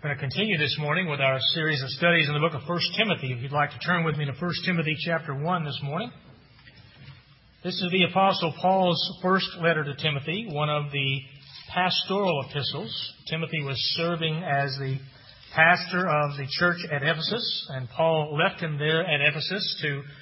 We're going to continue this morning with our series of studies in the book of 1 Timothy. If you'd like to turn with me to 1 Timothy chapter 1 this morning. This is the Apostle Paul's first letter to Timothy, one of the pastoral epistles. Timothy was serving as the pastor of the church at Ephesus, and Paul left him there at Ephesus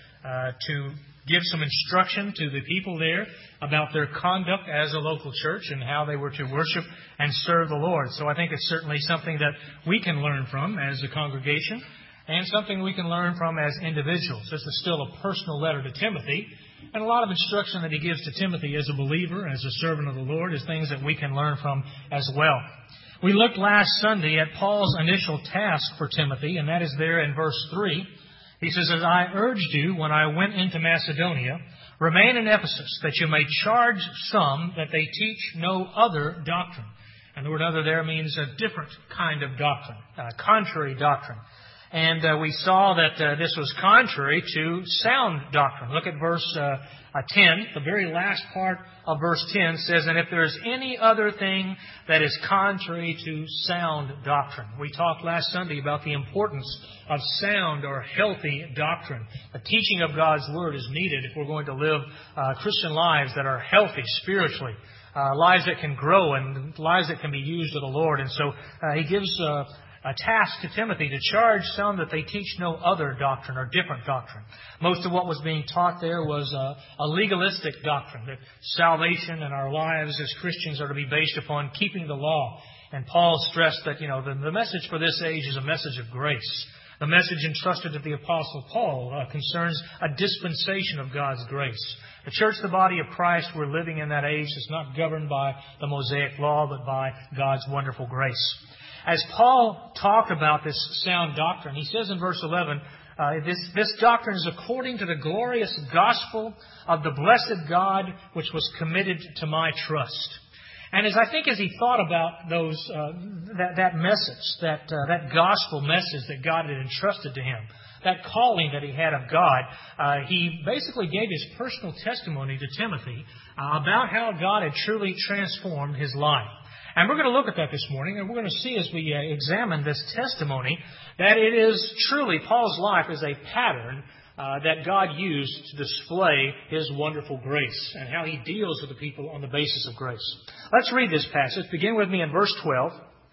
to give some instruction to the people there about their conduct as a local church and how they were to worship and serve the Lord. So I think it's certainly something that we can learn from as a congregation and something we can learn from as individuals. This is still a personal letter to Timothy, and a lot of instruction that he gives to Timothy as a believer, as a servant of the Lord, is things that we can learn from as well. We looked last Sunday at Paul's initial task for Timothy, and that is there in verse 3. He says, "As I urged you when I went into Macedonia, remain in Ephesus, that you may charge some that they teach no other doctrine." And the word other there means a different kind of doctrine, contrary doctrine. And we saw that this was contrary to sound doctrine. Look at verse 10. The very last part of verse 10 says, "And if there is any other thing that is contrary to sound doctrine." We talked last Sunday about the importance of sound or healthy doctrine. The teaching of God's Word is needed if we're going to live Christian lives that are healthy spiritually, lives that can grow and lives that can be used of the Lord. And so he gives a task to Timothy to charge some that they teach no other doctrine or different doctrine. Most of what was being taught there was a legalistic doctrine, that salvation and our lives as Christians are to be based upon keeping the law. And Paul stressed that, the message for this age is a message of grace. The message entrusted to the Apostle Paul concerns a dispensation of God's grace. The church, the body of Christ, we're living in that age, is not governed by the Mosaic law, but by God's wonderful grace. As Paul talked about this sound doctrine, he says in verse 11, this doctrine is according to the glorious gospel of the blessed God, which was committed to my trust. And as he thought about that message, that gospel message that God had entrusted to him, that calling that he had of God, he basically gave his personal testimony to Timothy about how God had truly transformed his life. And we're going to look at that this morning, and we're going to see as we examine this testimony that it is truly, Paul's life is a pattern that God used to display His wonderful grace and how He deals with the people on the basis of grace. Let's read this passage. Begin with me in verse 12.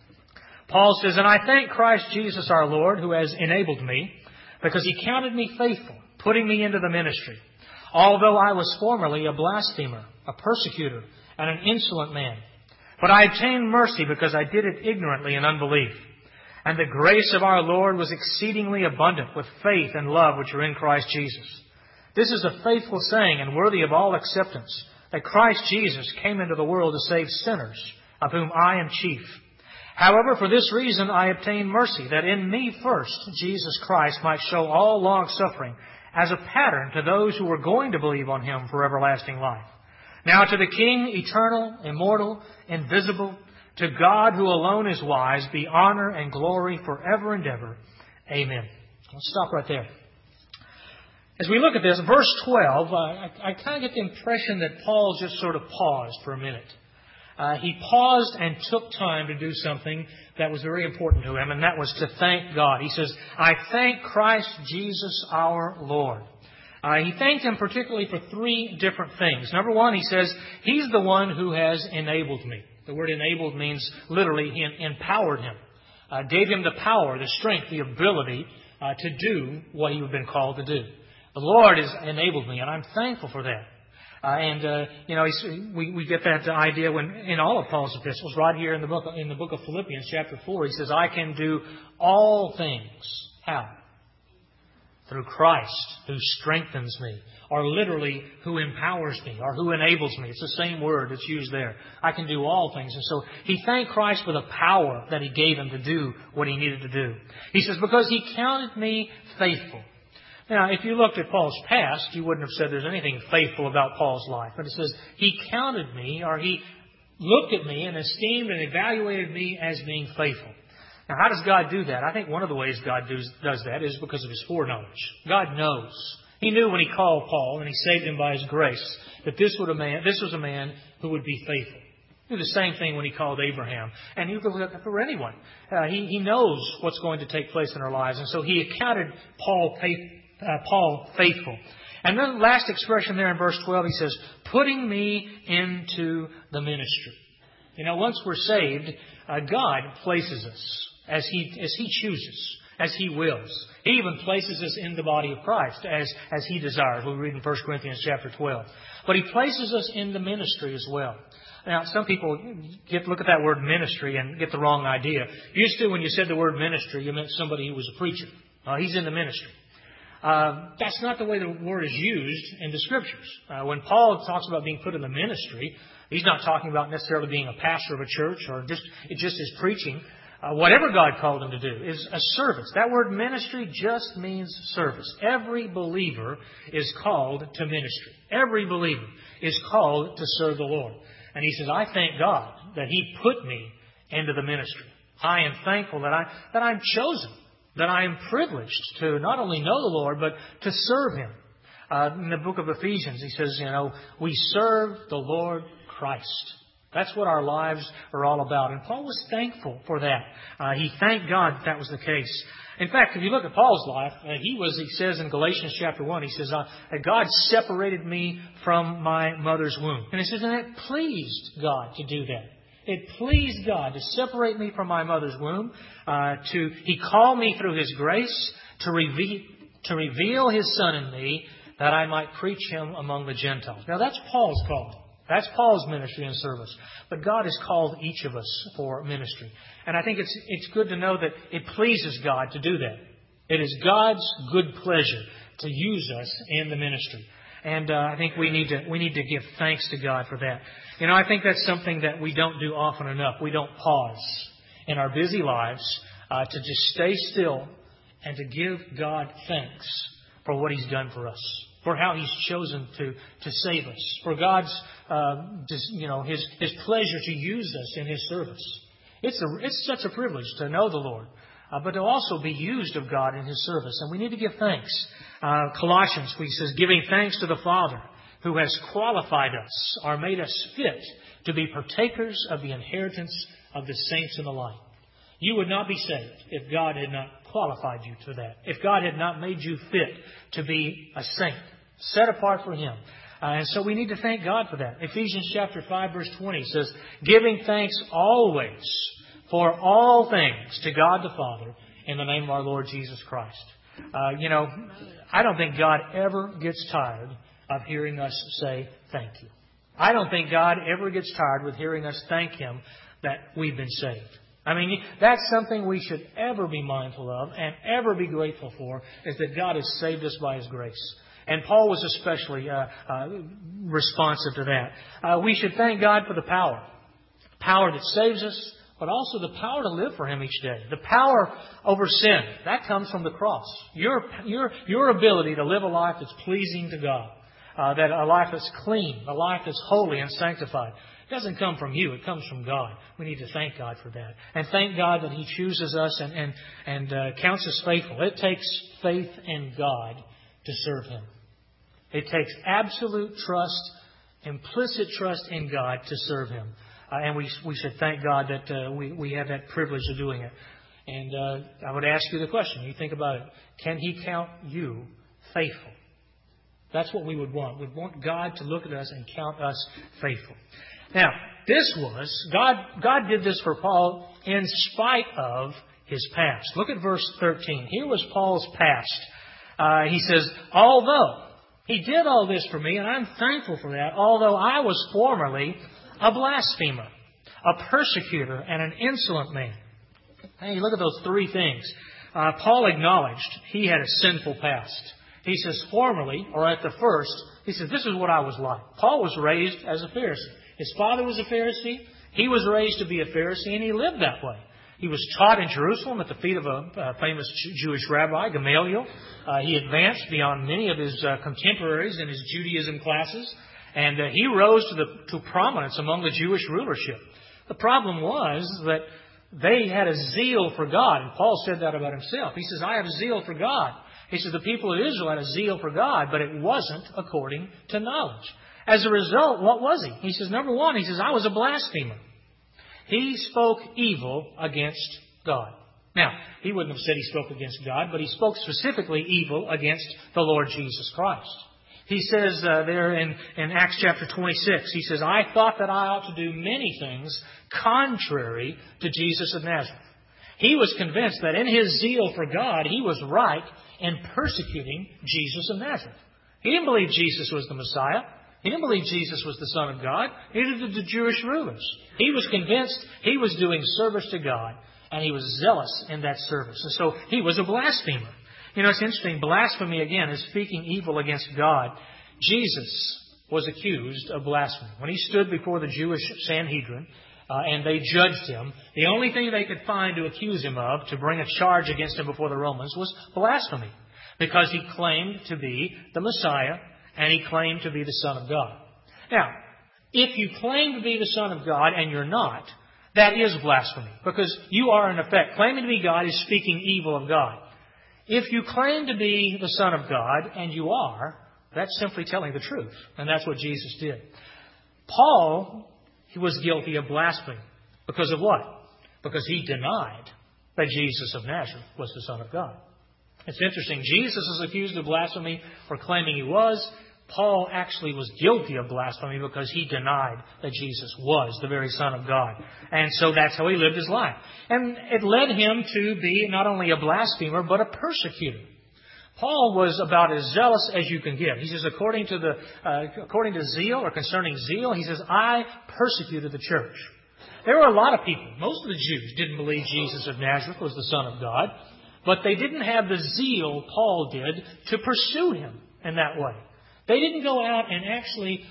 Paul says, "And I thank Christ Jesus our Lord, who has enabled me, because He counted me faithful, putting me into the ministry. Although I was formerly a blasphemer, a persecutor, and an insolent man. But I obtained mercy because I did it ignorantly in unbelief. And the grace of our Lord was exceedingly abundant with faith and love which are in Christ Jesus. This is a faithful saying and worthy of all acceptance, that Christ Jesus came into the world to save sinners, of whom I am chief. However, for this reason I obtained mercy, that in me first Jesus Christ might show all long-suffering as a pattern to those who were going to believe on Him for everlasting life. Now to the King, eternal, immortal, invisible, to God who alone is wise, be honor and glory forever and ever. Amen." Let's stop right there. As we look at this, verse 12, I kind of get the impression that Paul just sort of paused for a minute. He paused and took time to do something that was very important to him, and that was to thank God. He says, "I thank Christ Jesus our Lord." He thanked Him particularly for three different things. Number one, he says, He's the one who has enabled me. The word enabled means literally He empowered him, gave him the power, the strength, the ability to do what he had been called to do. The Lord has enabled me, and I'm thankful for that. We get that idea when in all of Paul's epistles, right here in the book of Philippians, chapter 4, he says, "I can do all things." How? Through Christ, who strengthens me, or literally, who empowers me, or who enables me. It's the same word that's used there. I can do all things. And so he thanked Christ for the power that He gave him to do what he needed to do. He says, "Because He counted me faithful." Now, if you looked at Paul's past, you wouldn't have said there's anything faithful about Paul's life. But it says, He counted me, or He looked at me and esteemed and evaluated me as being faithful. Now, how does God do that? I think one of the ways God does that is because of His foreknowledge. God knows. He knew when He called Paul and He saved him by His grace that this was a man who would be faithful. He did the same thing when He called Abraham. And He could look for anyone. He knows what's going to take place in our lives. And so He accounted Paul faithful. And then the last expression there in verse 12, he says, putting me into the ministry. You know, once we're saved, God places us as He chooses, as He wills. He even places us in the body of Christ as He desires. We read in 1 Corinthians chapter 12. But He places us in the ministry as well. Now, some people look at that word ministry and get the wrong idea. Used to, when you said the word ministry, you meant somebody who was a preacher. He's in the ministry. That's not the way the word is used in the Scriptures. When Paul talks about being put in the ministry, he's not talking about necessarily being a pastor of a church or just his preaching. Whatever God called him to do is a service. That word ministry just means service. Every believer is called to ministry. Every believer is called to serve the Lord. And he says, I thank God that He put me into the ministry. I am thankful that I'm chosen. That I am privileged to not only know the Lord, but to serve Him. In the book of Ephesians, he says, we serve the Lord Christ. That's what our lives are all about. And Paul was thankful for that. He thanked God that was the case. In fact, if you look at Paul's life, he says in Galatians chapter 1, he says, that God separated me from my mother's womb. And he says, and it pleased God to do that. It pleased God to separate me from my mother's womb. He called me through His grace to reveal His Son in me that I might preach Him among the Gentiles. Now that's Paul's calling. That's Paul's ministry and service. But God has called each of us for ministry. And I think it's good to know that it pleases God to do that. It is God's good pleasure to use us in the ministry. And I think we need to give thanks to God for that. I think that's something that we don't do often enough. We don't pause in our busy lives to just stay still and to give God thanks for what He's done for us, for how He's chosen to save us, for God's His pleasure to use us in His service. It's such a privilege to know the Lord, but to also be used of God in His service, and we need to give thanks. Colossians, he says, giving thanks to the Father who has qualified us or made us fit to be partakers of the inheritance of the saints in the light. You would not be saved if God had not qualified you to that. If God had not made you fit to be a saint, set apart for Him. And so we need to thank God for that. Ephesians chapter 5 verse 20 says, giving thanks always for all things to God the Father in the name of our Lord Jesus Christ. I don't think God ever gets tired of hearing us say thank you. I don't think God ever gets tired with hearing us thank Him that we've been saved. That's something we should ever be mindful of and ever be grateful for, is that God has saved us by His grace. And Paul was especially responsive to that. We should thank God for the power that saves us, but also the power to live for Him each day. The power over sin, that comes from the cross. Your ability to live a life that's pleasing to God, that a life that's clean, a life that's holy and sanctified, it doesn't come from you. It comes from God. We need to thank God for that. And thank God that He chooses us and counts us faithful. It takes faith in God to serve Him. It takes absolute trust, implicit trust in God to serve Him. And we should thank God that we have that privilege of doing it. And I would ask you the question. You think about it. Can He count you faithful? That's what we would want. We'd want God to look at us and count us faithful. Now, God did this for Paul in spite of his past. Look at verse 13. Here was Paul's past. He says, although He did all this for me, and I'm thankful for that, although I was formerly a blasphemer, a persecutor, and an insolent man. Hey, look at those three things. Paul acknowledged he had a sinful past. He says, formerly, or at the first, he says, this is what I was like. Paul was raised as a Pharisee. His father was a Pharisee. He was raised to be a Pharisee, and he lived that way. He was taught in Jerusalem at the feet of a famous Jewish rabbi, Gamaliel. He advanced beyond many of his contemporaries in his Judaism classes, and he rose to prominence among the Jewish rulership. The problem was that they had a zeal for God, and Paul said that about himself. He says, I have a zeal for God. He says, the people of Israel had a zeal for God, but it wasn't according to knowledge. As a result, what was he? He says, number one, he says, I was a blasphemer. He spoke evil against God. Now, he wouldn't have said he spoke against God, but he spoke specifically evil against the Lord Jesus Christ. He says there in Acts chapter 26, he says, I thought that I ought to do many things contrary to Jesus of Nazareth. He was convinced that in his zeal for God, he was right in persecuting Jesus of Nazareth. He didn't believe Jesus was the Messiah. He didn't believe Jesus was the Son of God. Neither did the Jewish rulers. He was convinced he was doing service to God, and he was zealous in that service. And so he was a blasphemer. You know, it's interesting. Blasphemy, again, is speaking evil against God. Jesus was accused of blasphemy. When he stood before the Jewish Sanhedrin, and they judged him, the only thing they could find to accuse him of, to bring a charge against him before the Romans, was blasphemy. Because he claimed to be the Messiah, and he claimed to be the Son of God. Now, if you claim to be the Son of God and you're not, that is blasphemy. Because you are, in effect, claiming to be God is speaking evil of God. If you claim to be the Son of God, and you are, that's simply telling the truth. And that's what Jesus did. Paul, he was guilty of blasphemy. Because of what? Because he denied that Jesus of Nazareth was the Son of God. It's interesting. Jesus is accused of blasphemy for claiming he was. Paul actually was guilty of blasphemy because he denied that Jesus was the very Son of God. And so that's how he lived his life. And it led him to be not only a blasphemer, but a persecutor. Paul was about as zealous as you can get. He says, according to zeal, or concerning zeal, he says, I persecuted the church. There were a lot of people. Most of the Jews didn't believe Jesus of Nazareth was the Son of God. But they didn't have the zeal Paul did to pursue him in that way. They didn't go out and actually,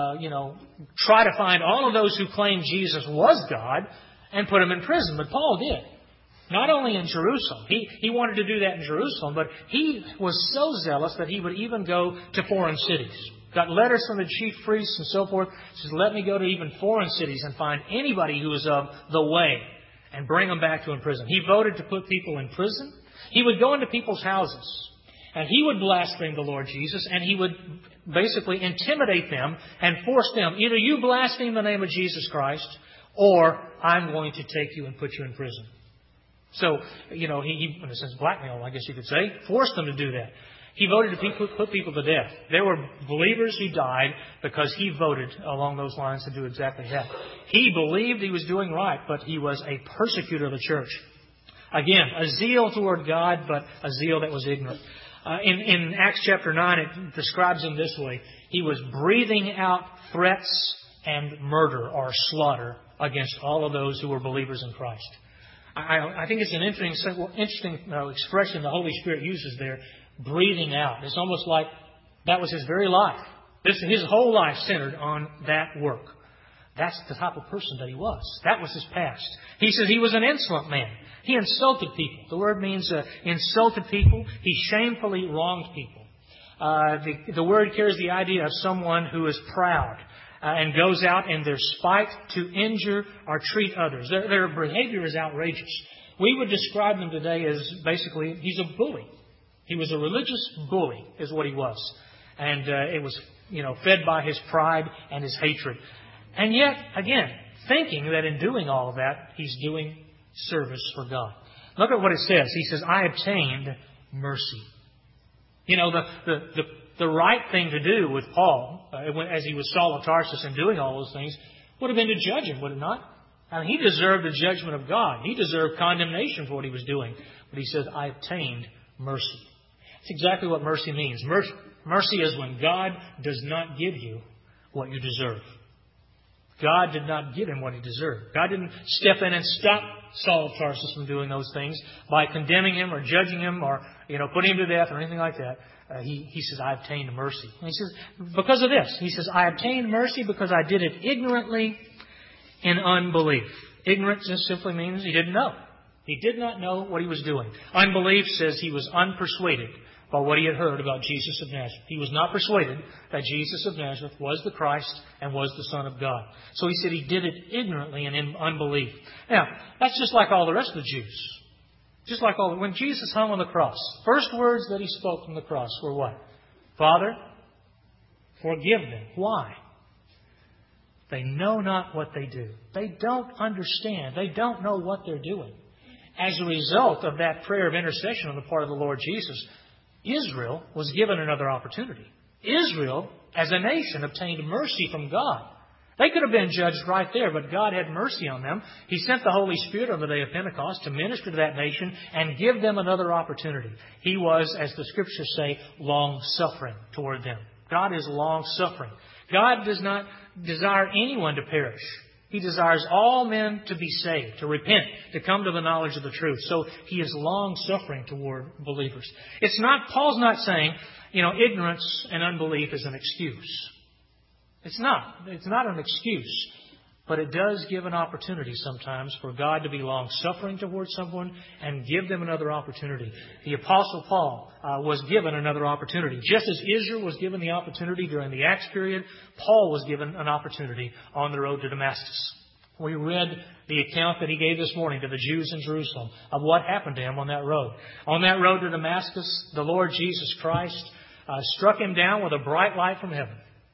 try to find all of those who claimed Jesus was God and put them in prison. But Paul did. Not only in Jerusalem. He wanted to do that in Jerusalem, but he was so zealous that he would even go to foreign cities. Got letters from the chief priests and so forth. He says, let me go to even foreign cities and find anybody who is of the way and bring them back to prison. He voted to put people in prison. He would go into people's houses and he would blaspheme the Lord Jesus, and he would basically intimidate them and force them, either you blaspheme the name of Jesus Christ, or I'm going to take you and put you in prison. So, he in a sense, blackmail, I guess you could say, forced them to do that. He voted to put people to death. There were believers who died because he voted along those lines to do exactly that. He believed he was doing right, but he was a persecutor of the church. Again, a zeal toward God, but a zeal that was ignorant. In Acts chapter 9, it describes him this way. He was breathing out threats and murder or slaughter against all of those who were believers in Christ. I think it's an interesting expression the Holy Spirit uses there, breathing out. It's almost like that was his very life. His whole life centered on that work. That's the type of person that he was. That was his past. He says he was an insolent man. He insulted people. The word means insulted people. He shamefully wronged people. The word carries the idea of someone who is proud and goes out in their spite to injure or treat others. Their behavior is outrageous. We would describe them today as basically, he's a bully. He was a religious bully, is what he was. And it was, fed by his pride and his hatred. And yet, again, thinking that in doing all of that, he's doing service for God. Look at what it says. He says, I obtained mercy. The right thing to do with Paul, as he was Saul of Tarsus and doing all those things, would have been to judge him, would it not? I mean, he deserved the judgment of God. He deserved condemnation for what he was doing. But he says, I obtained mercy. That's exactly what mercy means. Mercy is when God does not give you what you deserve. God did not give him what he deserved. God didn't step in and stop Saul of Tarsus from doing those things by condemning him or judging him or putting him to death or anything like that. He says, I obtained mercy. And he says, because of this, he says, I obtained mercy because I did it ignorantly in unbelief. Ignorance just simply means he didn't know. He did not know what he was doing. Unbelief says he was unpersuaded by what he had heard about Jesus of Nazareth. He was not persuaded that Jesus of Nazareth was the Christ and was the Son of God. So he said he did it ignorantly and in unbelief. Now, that's just like all the rest of the Jews. Just like when Jesus hung on the cross, first words that he spoke from the cross were what? Father, forgive them. Why? They know not what they do. They don't understand. They don't know what they're doing. As a result of that prayer of intercession on the part of the Lord Jesus, Israel was given another opportunity. Israel, as a nation, obtained mercy from God. They could have been judged right there, but God had mercy on them. He sent the Holy Spirit on the day of Pentecost to minister to that nation and give them another opportunity. He was, as the Scriptures say, long-suffering toward them. God is long-suffering. God does not desire anyone to perish. He desires all men to be saved, to repent, to come to the knowledge of the truth. So He is long-suffering toward believers. Paul's not saying, ignorance and unbelief is an excuse. It's not. It's not an excuse. But it does give an opportunity sometimes for God to be long-suffering towards someone and give them another opportunity. The Apostle Paul was given another opportunity. Just as Israel was given the opportunity during the Acts period, Paul was given an opportunity on the road to Damascus. We read the account that he gave this morning to the Jews in Jerusalem of what happened to him on that road. On that road to Damascus, the Lord Jesus Christ struck him down with a bright light from heaven.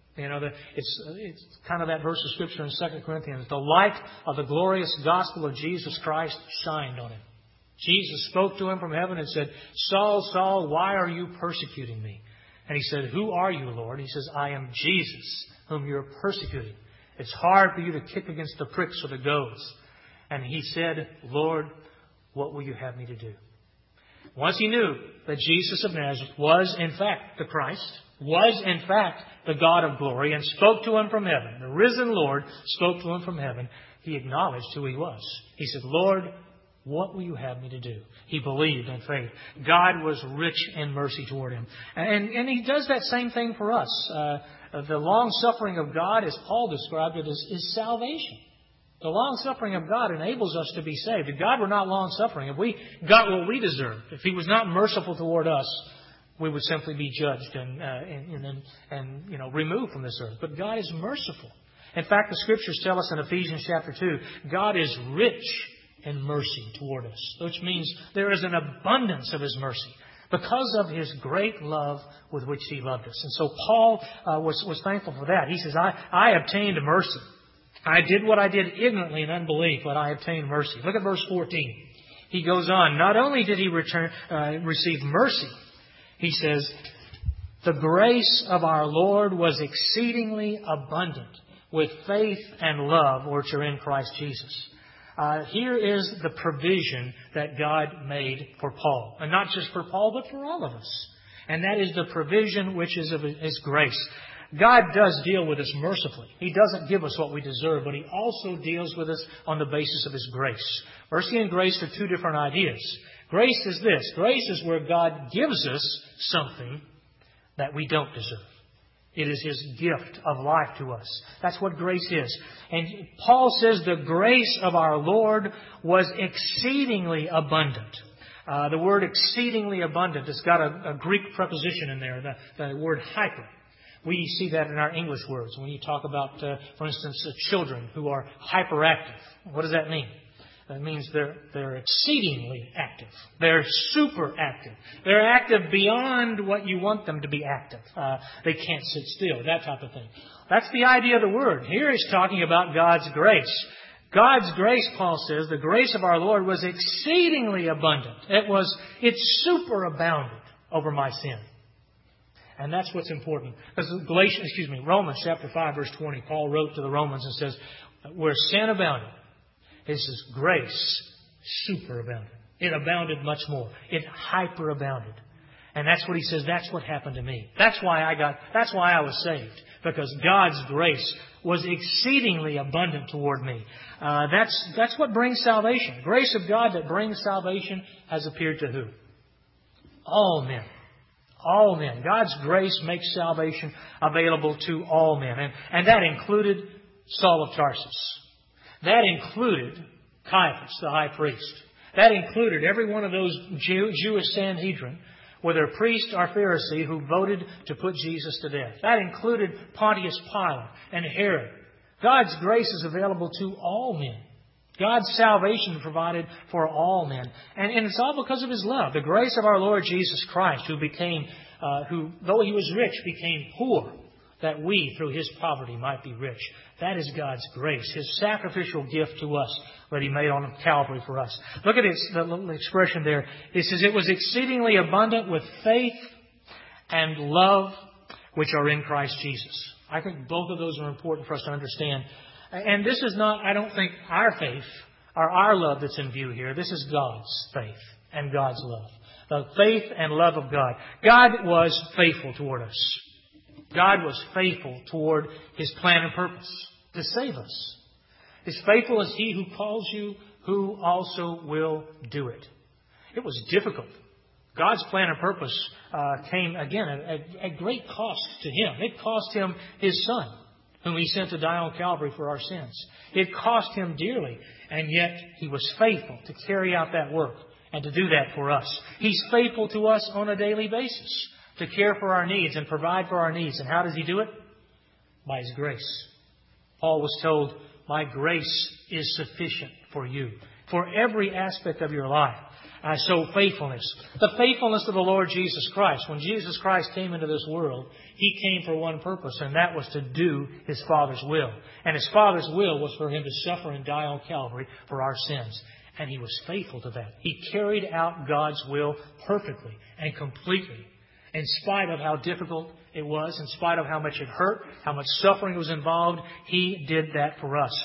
It's kind of that verse of Scripture in 2 Corinthians. The light of the glorious gospel of Jesus Christ shined on him. Jesus spoke to him from heaven and said, "Saul, Saul, why are you persecuting me?" And he said, "Who are you, Lord?" He says, "I am Jesus, whom you are persecuting. It's hard for you to kick against the pricks or the goads." And he said, "Lord, what will you have me to do?" Once he knew that Jesus of Nazareth was in fact the Christ, was in fact the God of glory, and spoke to him from heaven, the risen Lord spoke to him from heaven, he acknowledged who he was. He said, "Lord, what will you have me to do?" He believed in faith. God was rich in mercy toward him. And He does that same thing for us. The long-suffering of God, as Paul described it, is salvation. The long-suffering of God enables us to be saved. If God were not long-suffering, if we got what we deserved, if He was not merciful toward us, we would simply be judged and removed from this earth. But God is merciful. In fact, the Scriptures tell us in Ephesians chapter 2, God is rich in mercy toward us, which means there is an abundance of His mercy because of His great love with which He loved us. And so Paul was thankful for that. He says, I obtained mercy. I did what I did ignorantly in unbelief, but I obtained mercy. Look at verse 14. He goes on, not only did he receive mercy, he says, the grace of our Lord was exceedingly abundant with faith and love which are in Christ Jesus. Here is the provision that God made for Paul. And not just for Paul, but for all of us. And that is the provision which is of His grace. God does deal with us mercifully. He doesn't give us what we deserve, but He also deals with us on the basis of His grace. Mercy and grace are two different ideas. Grace is this. Grace is where God gives us something that we don't deserve. It is His gift of life to us. That's what grace is. And Paul says the grace of our Lord was exceedingly abundant. The word exceedingly abundant has got a Greek preposition in there, the word hyper. We see that in our English words. When you talk about, for instance, children who are hyperactive. What does that mean? That means they're exceedingly active. They're super active. They're active beyond what you want them to be active. They can't sit still, that type of thing. That's the idea of the word. Here he's talking about God's grace. God's grace, Paul says, the grace of our Lord was exceedingly abundant. It superabounded over my sin. And that's what's important. Because Romans chapter 5, verse 20, Paul wrote to the Romans and says, where sin abounded, it says grace superabounded. It abounded much more. It hyperabounded. And that's what he says, that's what happened to me. That's why I was saved. Because God's grace was exceedingly abundant toward me. That's what brings salvation. Grace of God that brings salvation has appeared to who? All men. All men. God's grace makes salvation available to all men. And that included Saul of Tarsus. That included Caiaphas, the high priest. That included every one of those Jewish Sanhedrin, whether a priest or Pharisee, who voted to put Jesus to death. That included Pontius Pilate and Herod. God's grace is available to all men. God's salvation provided for all men. And it's all because of His love. The grace of our Lord Jesus Christ, who, though He was rich, became poor, that we, through His poverty, might be rich. That is God's grace, His sacrificial gift to us that He made on Calvary for us. Look at the little expression there. It says, it was exceedingly abundant with faith and love which are in Christ Jesus. I think both of those are important for us to understand. And this is not, I don't think, our faith or our love that's in view here. This is God's faith and God's love. The faith and love of God. God was faithful toward us. God was faithful toward His plan and purpose to save us. As faithful as He who calls you, who also will do it. It was difficult. God's plan and purpose came, again, at great cost to Him. It cost Him His Son, whom He sent to die on Calvary for our sins. It cost Him dearly, and yet He was faithful to carry out that work and to do that for us. He's faithful to us on a daily basis to care for our needs and provide for our needs. And how does He do it? By His grace. Paul was told, my grace is sufficient for you, for every aspect of your life. So faithfulness. The faithfulness of the Lord Jesus Christ. When Jesus Christ came into this world, He came for one purpose, and that was to do His Father's will. And His Father's will was for Him to suffer and die on Calvary for our sins. And He was faithful to that. He carried out God's will perfectly and completely. In spite of how difficult it was, in spite of how much it hurt, how much suffering was involved, He did that for us.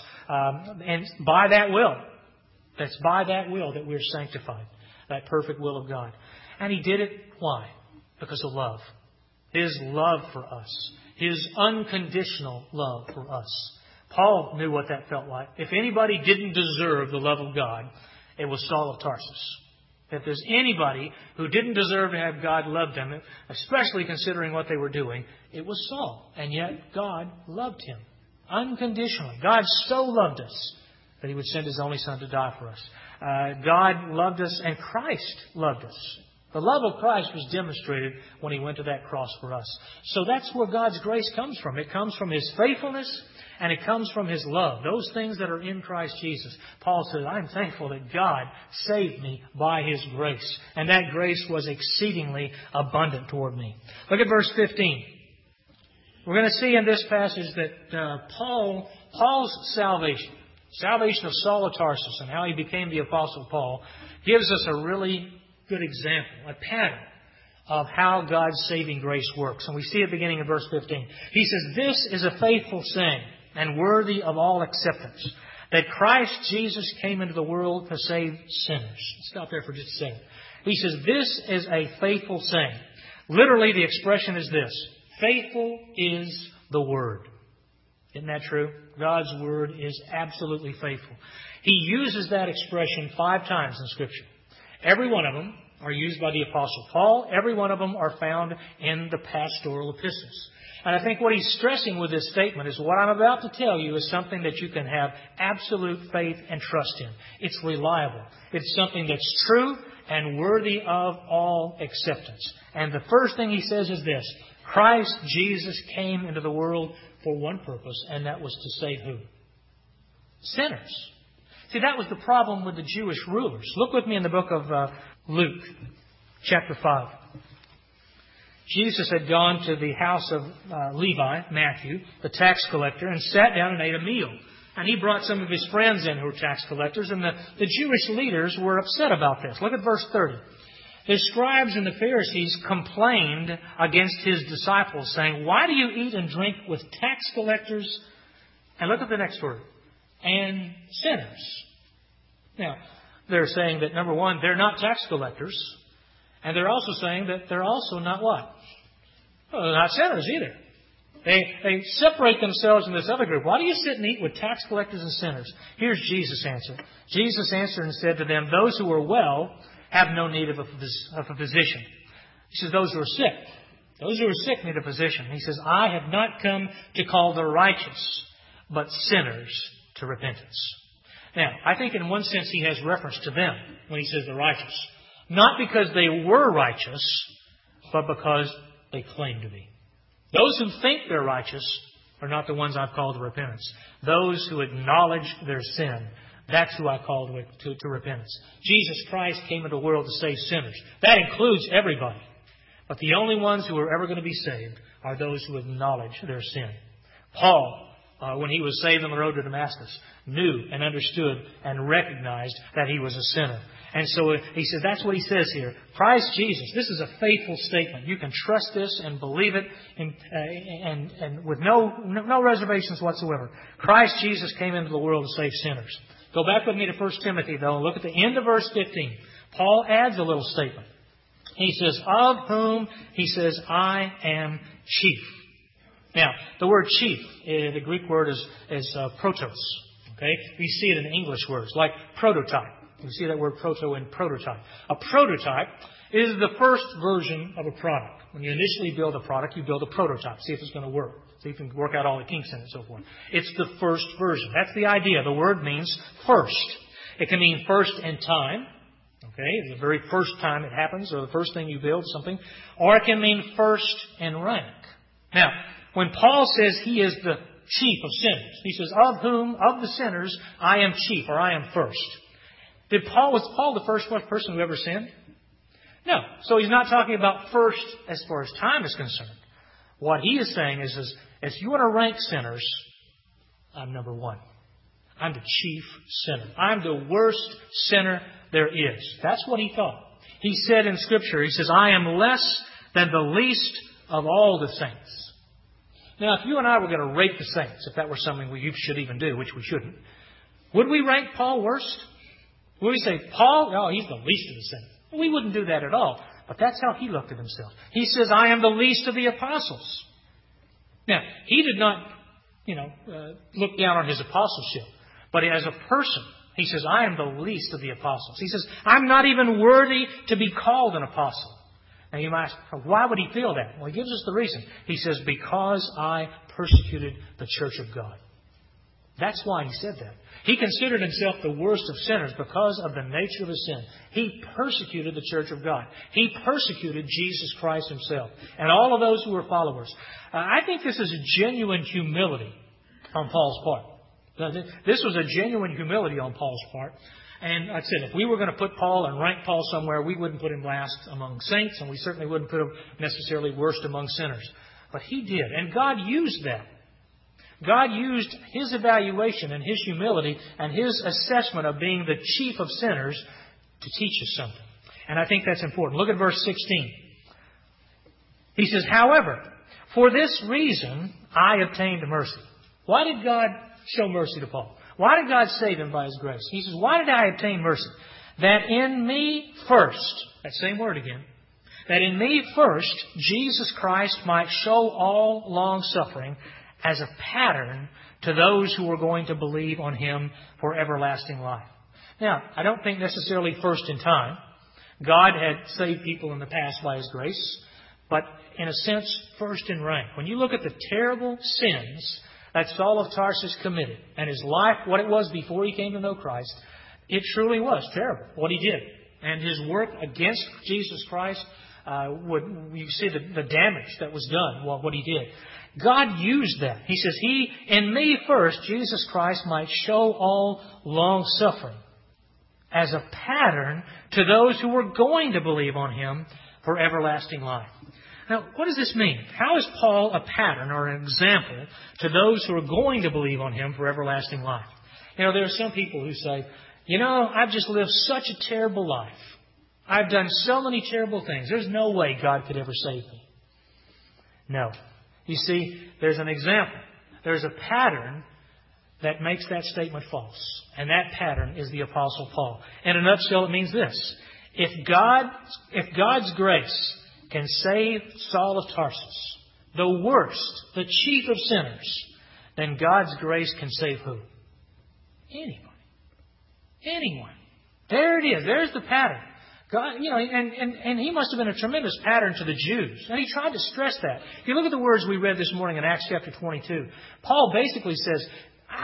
And by that will, that's by that will that we're sanctified. That perfect will of God. And He did it, why? Because of love. His love for us. His unconditional love for us. Paul knew what that felt like. If anybody didn't deserve the love of God, it was Saul of Tarsus. If there's anybody who didn't deserve to have God love them, especially considering what they were doing, it was Saul. And yet God loved him unconditionally. God so loved us that He would send His only Son to die for us. God loved us and Christ loved us. The love of Christ was demonstrated when He went to that cross for us. So that's where God's grace comes from. It comes from His faithfulness and it comes from His love. Those things that are in Christ Jesus. Paul says, I'm thankful that God saved me by His grace. And that grace was exceedingly abundant toward me. Look at verse 15. We're going to see in this passage that Paul's salvation of Saul of Tarsus and how he became the Apostle Paul gives us a really good example, a pattern of how God's saving grace works. And we see it beginning in verse 15. He says, this is a faithful saying and worthy of all acceptance, that Christ Jesus came into the world to save sinners. Stop there for just a second. He says, this is a faithful saying. Literally, the expression is this: faithful is the Word. Isn't that true? God's Word is absolutely faithful. He uses that expression 5 times in Scripture. Every one of them are used by the Apostle Paul. Every one of them are found in the pastoral epistles. And I think what he's stressing with this statement is what I'm about to tell you is something that you can have absolute faith and trust in. It's reliable. It's something that's true and worthy of all acceptance. And the first thing he says is this: Christ Jesus came into the world for one purpose, and that was to save who? Sinners. See, that was the problem with the Jewish rulers. Look with me in the book of Luke, chapter 5. Jesus had gone to the house of Levi, Matthew, the tax collector, and sat down and ate a meal. And he brought some of his friends in who were tax collectors, and the Jewish leaders were upset about this. Look at verse 30. The scribes and the Pharisees complained against His disciples, saying, why do you eat and drink with tax collectors? And look at the next word. And sinners. Now, they're saying that, number one, they're not tax collectors. And they're also saying that they're also not what? Well, they're not sinners either. They separate themselves from this other group. Why do you sit and eat with tax collectors and sinners? Here's Jesus' answer. Jesus answered and said to them, those who are well have no need of a physician. He says, those who are sick. Those who are sick need a physician. He says, I have not come to call the righteous, but sinners to repentance. Now, I think in one sense He has reference to them when He says the righteous. Not because they were righteous, but because they claim to be. Those who think they're righteous are not the ones I've called to repentance. Those who acknowledge their sin, that's who I call to repentance. Jesus Christ came into the world to save sinners. That includes everybody. But the only ones who are ever going to be saved are those who acknowledge their sin. Paul, when he was saved on the road to Damascus, knew and understood and recognized that he was a sinner. And so he says, that's what he says here. Christ Jesus, this is a faithful statement. You can trust this and believe it and with no reservations whatsoever. Christ Jesus came into the world to save sinners. Go back with me to 1 Timothy, though, and look at the end of verse 15. Paul adds a little statement. He says, of whom, he says, I am chief. Now, the word chief, the Greek word is protos. Okay? We see it in English words, like prototype. You see that word proto in prototype. A prototype is the first version of a product. When you initially build a product, you build a prototype. See if it's going to work. See if you can work out all the kinks in it and so forth. It's the first version. That's the idea. The word means first. It can mean first in time. Okay, the very first time it happens, or the first thing you build something. Or it can mean first in rank. Now, when Paul says he is the chief of sinners, he says, of whom, of the sinners, I am chief, or I am first. Was Paul the first person who ever sinned? No. So he's not talking about first as far as time is concerned. What he is saying is if you want to rank sinners, I'm number one. I'm the chief sinner. I'm the worst sinner there is. That's what he thought. He said in Scripture, he says, I am less than the least of all the saints. Now, if you and I were going to rate the saints, if that were something we should even do, which we shouldn't, would we rank Paul worst? Would we say, Paul, no, he's the least of the saints? We wouldn't do that at all. But that's how he looked at himself. He says, I am the least of the apostles. Now, he did not, look down on his apostleship. But as a person, he says, I am the least of the apostles. He says, I'm not even worthy to be called an apostle. Now you might ask, why would he feel that? Well, he gives us the reason. He says, because I persecuted the church of God. That's why he said that. He considered himself the worst of sinners because of the nature of his sin. He persecuted the church of God. He persecuted Jesus Christ himself and all of those who were followers. I think this is a genuine humility on Paul's part. This was a genuine humility on Paul's part. And I said, if we were going to put Paul and rank Paul somewhere, we wouldn't put him last among saints, and we certainly wouldn't put him necessarily worst among sinners. But he did, and God used that. God used his evaluation and his humility and his assessment of being the chief of sinners to teach us something. And I think that's important. Look at verse 16. He says, however, for this reason I obtained mercy. Why did God show mercy to Paul? Why did God save him by his grace? He says, why did I obtain mercy? That in me first, that same word again, that in me first Jesus Christ might show all long-suffering as a pattern to those who were going to believe on him for everlasting life. Now, I don't think necessarily first in time. God had saved people in the past by his grace, but in a sense, first in rank. When you look at the terrible sins that Saul of Tarsus committed and his life, what it was before he came to know Christ, it truly was terrible what he did. And his work against Jesus Christ, you see the damage that was done, what he did. God used that. He says, in me first, Jesus Christ might show all long-suffering as a pattern to those who were going to believe on him for everlasting life. Now, what does this mean? How is Paul a pattern or an example to those who are going to believe on him for everlasting life? There are some people who say, I've just lived such a terrible life. I've done so many terrible things. There's no way God could ever save me. No. You see, there's an example. There's a pattern that makes that statement false. And that pattern is the Apostle Paul. In a nutshell, it means this. If God's grace can save Saul of Tarsus, the worst, the chief of sinners, then God's grace can save who? Anybody. Anyone. There it is. There's the pattern. God, and he must have been a tremendous pattern to the Jews. And he tried to stress that. If you look at the words we read this morning in Acts chapter 22, Paul basically says, I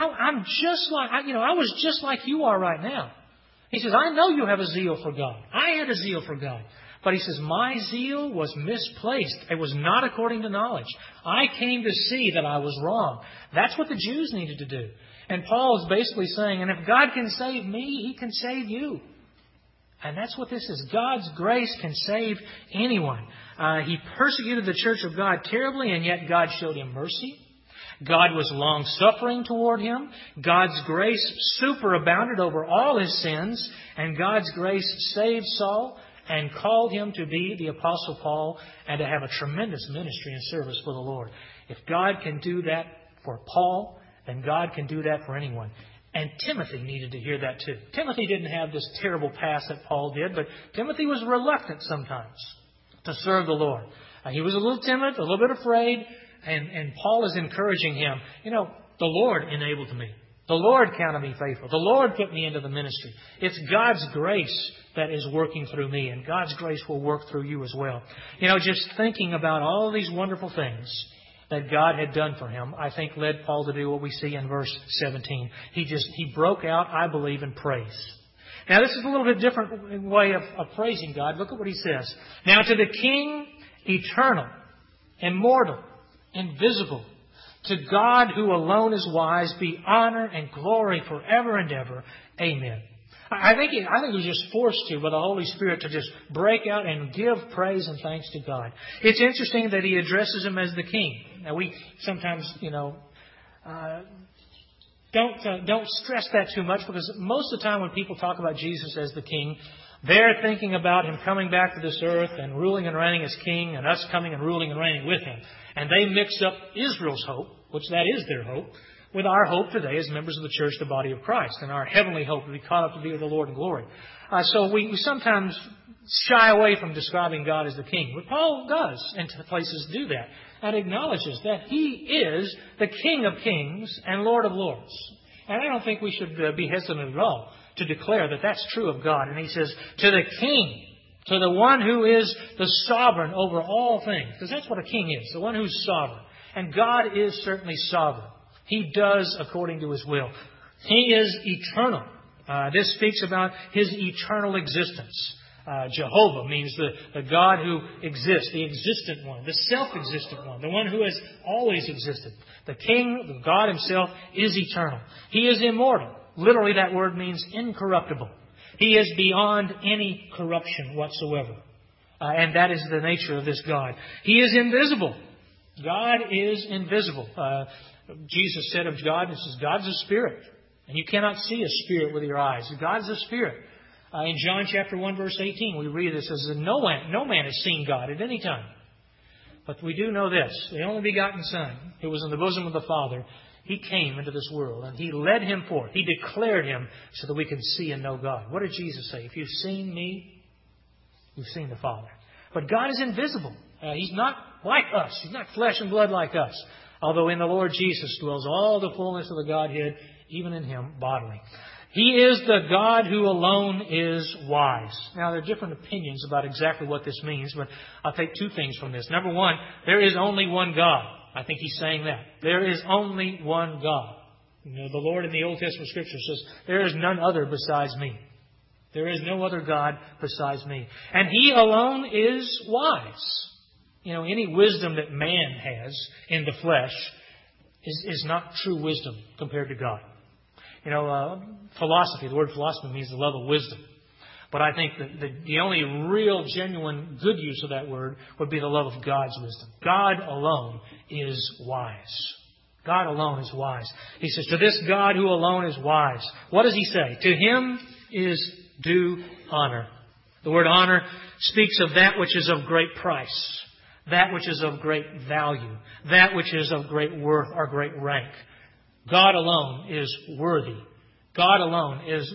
was just like you are right now. He says, I know you have a zeal for God. I had a zeal for God. But he says, my zeal was misplaced. It was not according to knowledge. I came to see that I was wrong. That's what the Jews needed to do. And Paul is basically saying, and if God can save me, he can save you. And that's what this is. God's grace can save anyone. He persecuted the church of God terribly, and yet God showed him mercy. God was long-suffering toward him. God's grace superabounded over all his sins. And God's grace saved Saul and called him to be the Apostle Paul and to have a tremendous ministry and service for the Lord. If God can do that for Paul, then God can do that for anyone. And Timothy needed to hear that too. Timothy didn't have this terrible past that Paul did, but Timothy was reluctant sometimes to serve the Lord. He was a little timid, a little bit afraid, and Paul is encouraging him. You know, the Lord enabled me. The Lord counted me faithful. The Lord put me into the ministry. It's God's grace that is working through me, and God's grace will work through you as well. You know, just thinking about all these wonderful things that God had done for him, I think led Paul to do what we see in verse 17. He broke out, I believe, in praise. Now, this is a little bit different way of praising God. Look at what he says. Now, to the King, eternal, immortal, invisible, to God who alone is wise, be honor and glory forever and ever. Amen. I think he was just forced to, by the Holy Spirit, to just break out and give praise and thanks to God. It's interesting that he addresses him as the King. Now, we sometimes, don't stress that too much, because most of the time when people talk about Jesus as the King, they're thinking about Him coming back to this earth and ruling and reigning as King, and us coming and ruling and reigning with Him. And they mix up Israel's hope, which that is their hope, with our hope today as members of the church, the body of Christ, and our heavenly hope to be caught up to be with the Lord in glory. So we sometimes shy away from describing God as the King. But Paul does, in places, do that, and acknowledges that He is the King of kings and Lord of lords. And I don't think we should be hesitant at all to declare that that's true of God. And he says, to the King, to the one who is the sovereign over all things. Because that's what a king is, the one who's sovereign. And God is certainly sovereign. He does according to His will. He is eternal. This speaks about His eternal existence. Jehovah means the God who exists, the existent one, the self-existent one, the one who has always existed. The King, the God Himself, is eternal. He is immortal. Literally, that word means incorruptible. He is beyond any corruption whatsoever. And that is the nature of this God. He is invisible. God is invisible. Jesus said of God, this is God's a spirit. And you cannot see a spirit with your eyes. God's a spirit. In John chapter 1, verse 18, we read this as no man has seen God at any time. But we do know this, the only begotten Son, who was in the bosom of the Father, He came into this world and He led Him forth. He declared Him so that we can see and know God. What did Jesus say? If you've seen me, you've seen the Father. But God is invisible. He's not like us. He's not flesh and blood like us. Although in the Lord Jesus dwells all the fullness of the Godhead, even in Him bodily. He is the God who alone is wise. Now, there are different opinions about exactly what this means, but I'll take two things from this. Number one, there is only one God. I think He's saying that. There is only one God. The Lord in the Old Testament Scripture says, there is none other besides me. There is no other God besides me. And He alone is wise. Any wisdom that man has in the flesh is not true wisdom compared to God. Philosophy, the word philosophy means the love of wisdom. But I think that the only real, genuine, good use of that word would be the love of God's wisdom. God alone is wise. God alone is wise. He says, to this God who alone is wise. What does He say? To Him is due honor. The word honor speaks of that which is of great price, that which is of great value, that which is of great worth or great rank. God alone is worthy. God alone is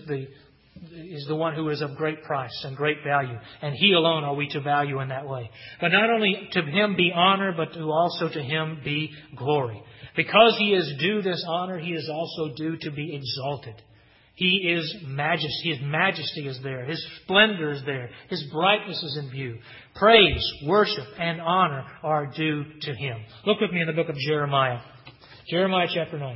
the one who is of great price and great value. And He alone are we to value in that way. But not only to Him be honor, but also to Him be glory. Because He is due this honor, He is also due to be exalted. He is majesty. His majesty is there. His splendor is there. His brightness is in view. Praise, worship, and honor are due to Him. Look with me in the book of Jeremiah. Jeremiah chapter 9.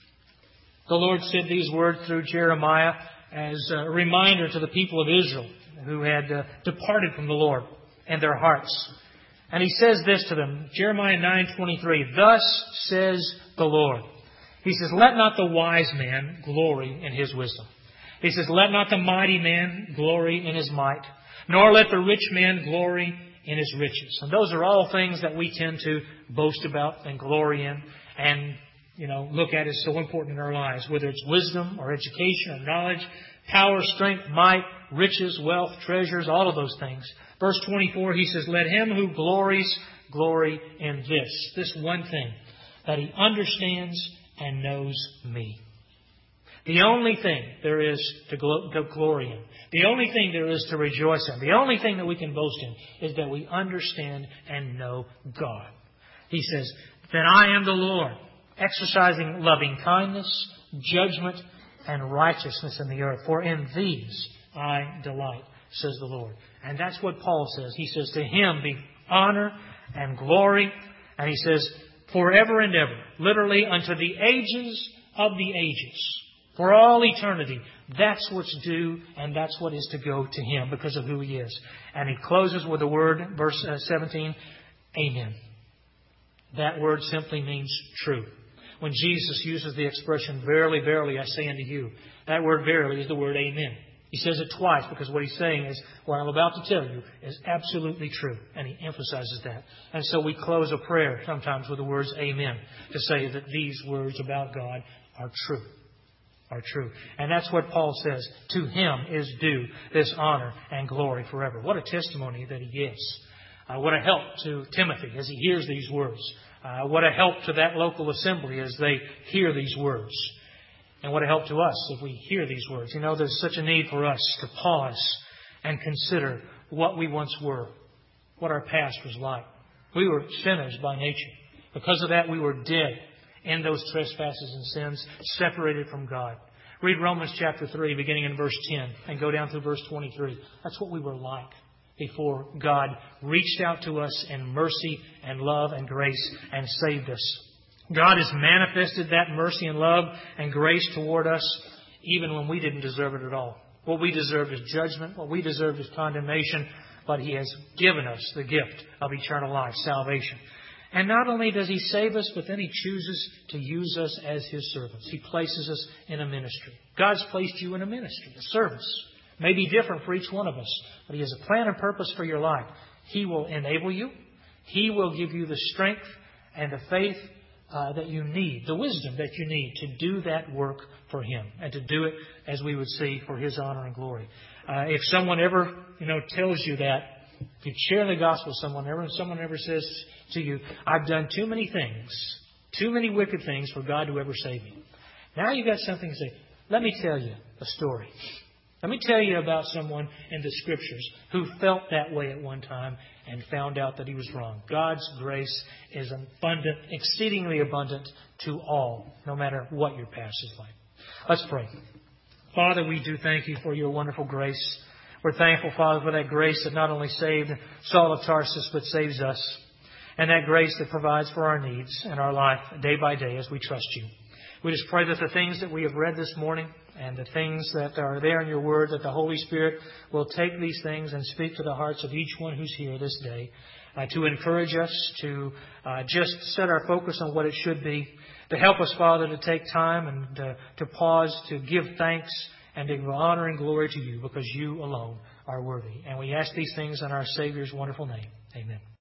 The Lord said these words through Jeremiah as a reminder to the people of Israel who had departed from the Lord and their hearts. And He says this to them, Jeremiah 9:23, thus says the Lord. He says, let not the wise man glory in his wisdom. He says, let not the mighty man glory in his might, nor let the rich man glory in his riches. And those are all things that we tend to boast about and glory in and, look at as so important in our lives, whether it's wisdom or education or knowledge, power, strength, might, riches, wealth, treasures, all of those things. Verse 24, he says, let him who glories glory in this one thing, that he understands and knows me. The only thing there is to glory in, the only thing there is to rejoice in, the only thing that we can boast in is that we understand and know God. He says, that I am the Lord, exercising loving kindness, judgment, and righteousness in the earth. For in these I delight, says the Lord. And that's what Paul says. He says, to Him be honor and glory. And he says, forever and ever, literally unto the ages of the ages. For all eternity, that's what's due and that's what is to go to Him because of who He is. And he closes with the word, verse 17, Amen. That word simply means true. When Jesus uses the expression, verily, verily, I say unto you, that word verily is the word Amen. He says it twice because what He's saying is, what I'm about to tell you is absolutely true. And He emphasizes that. And so we close a prayer sometimes with the words Amen to say that these words about God are true. Are true. And that's what Paul says. To Him is due this honor and glory forever. What a testimony that he gives. What a help to Timothy as he hears these words. What a help to that local assembly as they hear these words. And what a help to us if we hear these words. There's such a need for us to pause and consider what we once were, what our past was like. We were sinners by nature. Because of that, we were dead in those trespasses and sins, separated from God. Read Romans chapter 3, beginning in verse 10, and go down through verse 23. That's what we were like before God reached out to us in mercy and love and grace and saved us. God has manifested that mercy and love and grace toward us even when we didn't deserve it at all. What we deserved is judgment. What we deserved is condemnation. But He has given us the gift of eternal life, salvation. And not only does He save us, but then He chooses to use us as His servants. He places us in a ministry. God's placed you in a ministry, a service. May be different for each one of us, but He has a plan and purpose for your life. He will enable you. He will give you the strength and the faith that you need, the wisdom that you need to do that work for Him and to do it, as we would see, for His honor and glory. If someone ever, tells you that, if you share the gospel with someone ever says to you, I've done too many things, too many wicked things for God to ever save me. Now you've got something to say. Let me tell you a story. Let me tell you about someone in the Scriptures who felt that way at one time and found out that he was wrong. God's grace is abundant, exceedingly abundant to all, no matter what your past is like. Let's pray. Father, we do thank You for Your wonderful grace. We're thankful, Father, for that grace that not only saved Saul of Tarsus, but saves us. And that grace that provides for our needs in our life day by day as we trust You. We just pray that the things that we have read this morning and the things that are there in Your Word, that the Holy Spirit will take these things and speak to the hearts of each one who's here this day to encourage us, to just set our focus on what it should be, to help us, Father, to take time and to pause, to give thanks and to give honor and glory to You because You alone are worthy. And we ask these things in our Savior's wonderful name. Amen.